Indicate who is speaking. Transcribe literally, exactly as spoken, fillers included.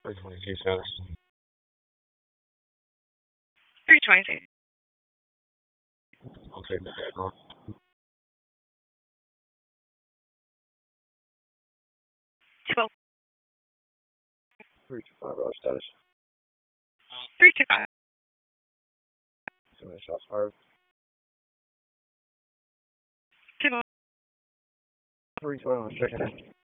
Speaker 1: three twenty-two status.
Speaker 2: three twenty-two.
Speaker 1: I'll take the head on.
Speaker 2: two oh.
Speaker 1: three two five, roger status.
Speaker 2: three two five.
Speaker 1: Too many shots fired.
Speaker 2: two oh.
Speaker 1: three twelve, checking in.